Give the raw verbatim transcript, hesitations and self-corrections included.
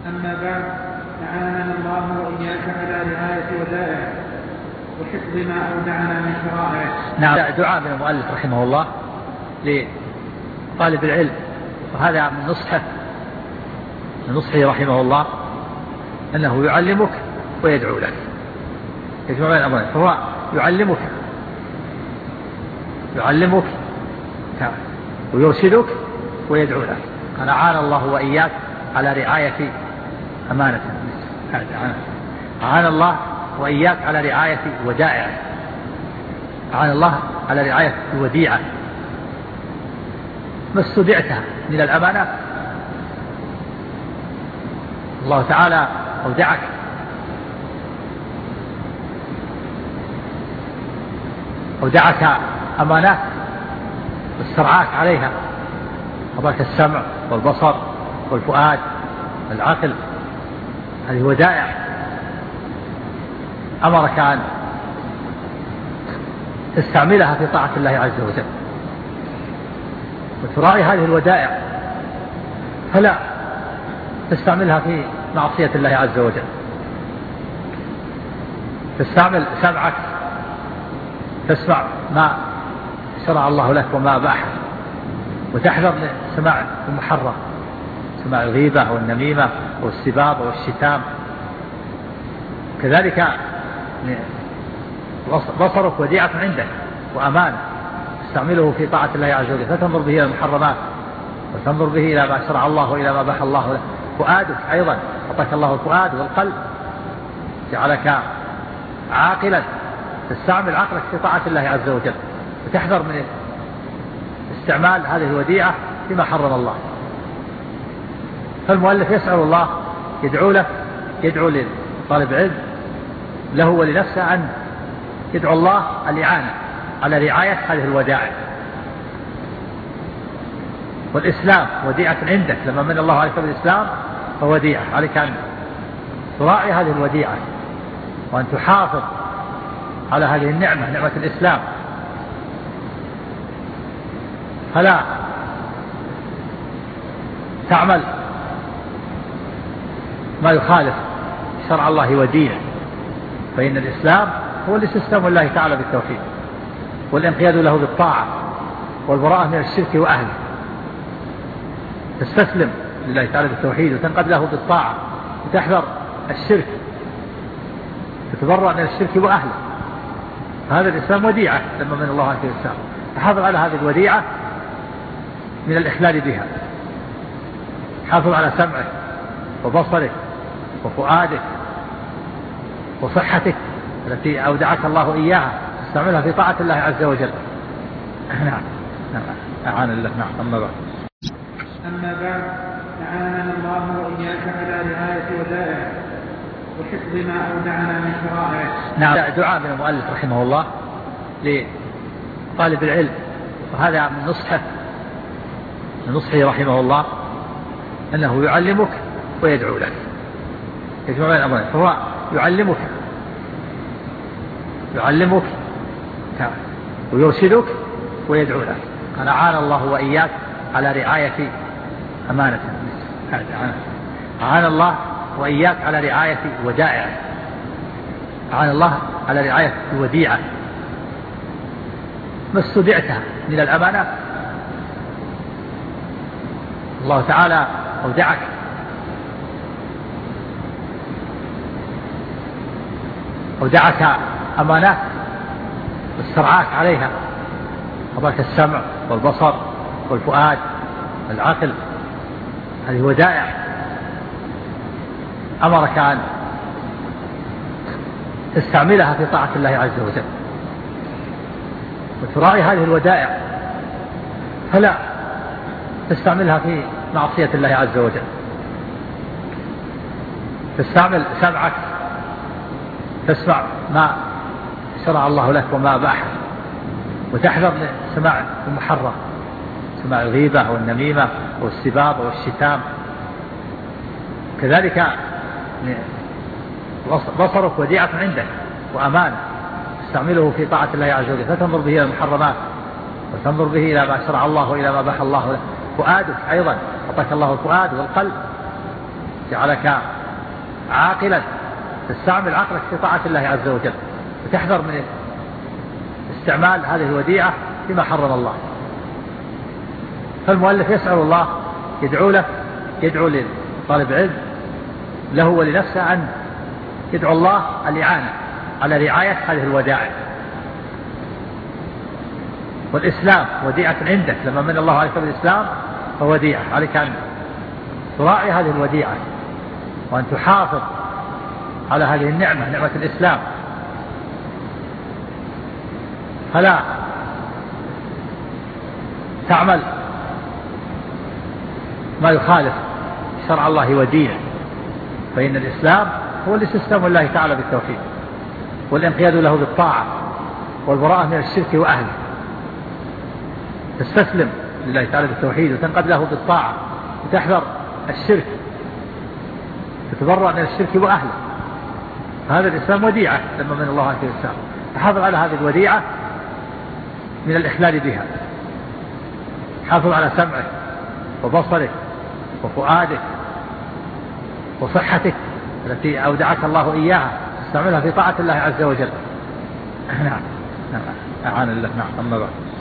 أما بعد، أعاننا الله وإياك على رعاية ودائعه وحفظ ما أودعنا من شرائعه. نعم. دعاء من المؤلف رحمه الله لطالب العلم، وهذا من نصحه من نصحه رحمه الله أنه يعلمك ويدعو لك، يجمع بين الأمرين. فهو يعلمك يعلمك ويرشدك ويدعو لك. أنا أعان الله وإياك على رعاية أمانة، أعان الله وإياك على رعاية ودائعه، أعان الله على رعاية الوديعة، ما استودعتها من الأمانة الله تعالى أودعك أودعك أمانات واسترعاك عليها، أعطاك السمع والبصر والفؤاد والعقل، هذه ودائع أمرك أن تستعملها في طاعة الله عز وجل وتراعي هذه الودائع، فلا تستعملها في معصية الله عز وجل. تستعمل سمعك تسمع ما شرع الله لك وما أباحه، وتحذر من سماع المحرم، سماع الغيبة والنميمة والسباب والشتام. كذلك بصرك وديعة عندك وأمانة، تستعمله في طاعة الله عز وجل، فتنظر به إلى المحرمات وتنظر به إلى ما شرع الله وإلى ما أباح الله لك. فؤادك أيضا، أعطاك الله الفؤاد والقلب، جعلك عاقلا، تستعمل عقلك في طاعة الله عز وجل، وتحذر من استعمال هذه الوديعة فيما حرم الله. فالمؤلف يسأل الله، يدعو له، يدعو لطالب علم له ولنفسه أن يدعو الله الإعانة على رعاية هذه الودائع. والإسلام وديعة عندك، لما من الله عليك بالإسلام فوديعة، عليك أن تراعي هذه الوديعة وأن تحافظ على هذه النعمة، نعمة الإسلام، فلا تعمل ما يخالف شرع الله ودينه، فإن الإسلام هو الاستسلام الله تعالى بالتوحيد والانقياد له بالطاعة والبراءة من الشرك وأهله. تستسلم لله تعالى بالتوحيد وتنقاد له بالطاعة وتحذر الشرك، تتبرأ من الشرك وأهله. هذا الإسلام وديعة لما من الله عليك الإسلام، تحافظ على هذه الوديعة من الإخلال بها، حافظ على سمعك وبصرك وفؤادك وصحتك التي أودعك الله إياها، تستعملها في طاعة الله عز وجل. نعم أعان الله. نعم. أما بعد أما بعد أعاننا الله وإياك على رعاية ودائعه وحفظ ما أودعنا من شرائعه. نعم. دعاء من المؤلف رحمه الله لطالب العلم، وهذا من نصحه من نصحه رحمه الله أنه يعلمك ويدعو لك، يجمع بين الأمرين. فهو يعلمك يعلمك ويرشدك ويدعو لك. أنا أعان الله وإياك على رعاية أمانة، أعان الله وإياك على رعاية ودائعه، أعان الله على رعاية الوديعة، ما استودعتها من الأمانة الله تعالى أودعك أودعك أمانات واسترعاك عليها، أعطاك السمع والبصر والفؤاد والعقل، هذه ودائع أمرك أن تستعملها في طاعة الله عز وجل وتراعي هذه الودائع، فلا تستعملها في معصية الله عز وجل. تستعمل سمعك تسمع ما شرع الله لك وما أباحه، وتحذر من سماع المحرم، سماع الغيبة والنميمة والسباب والشتام. كذلك بصرك وديعة عندك وأمانة، تستعمله في طاعة الله عز وجل، فتنظر به إلى المحرمات وتنظر به إلى ما شرع الله وإلى ما أباح الله لك. فؤادك أيضا، أعطاك الله الفؤاد والقلب، جعلك عاقلا تستعمل عقلك في طاعة الله عز وجل، وتحذر من استعمال هذه الوديعة فيما حرم الله. فالمؤلف يسأل الله، يدعو له، يدعو لطالب علم له ولنفسه أن يدعو الله الإعانة على رعاية هذه الودائع. والإسلام وديعة عندك، لما من الله عليك بالإسلام فوديعة، عليك أن تراعي هذه الوديعة وأن تحافظ على هذه النعمة، نعمة الإسلام، فلا تعمل ما يخالف شرع الله ودينه، فإن الإسلام هو الاستسلام لله تعالى بالتوحيد والانقياد له بالطاعة والبراءة من الشرك وأهله. تستسلم لله تعالى بالتوحيد وتنقاد له بالطاعة وتحذر الشرك، تتبرأ من الشرك وأهله. هذا الإسلام وديعة لما من الله عليك الإسلام، تحافظ على هذه الوديعة من الإخلال بها، حافظ على سمعك وبصرك وفؤادك وصحتك التي أودعك الله إياها، تستعملها في طاعة الله عز وجل. نعم نعم أعان الله. نعم. أما بعد